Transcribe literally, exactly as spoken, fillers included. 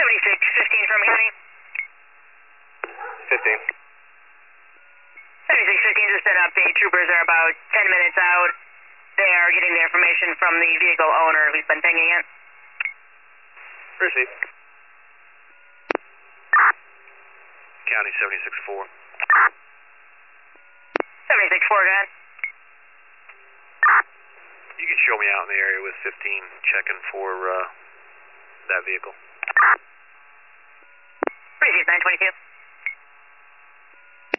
seventy-six fifteen from County. fifteen. seventy-six fifteen just an update. Troopers are about ten minutes out. They are getting the information from the vehicle owner who's been pinging it. Received. County seventy-six four. seventy-six four, go ahead. You can show me out in the area with fifteen, checking for uh, that vehicle. Received, nine twenty-two.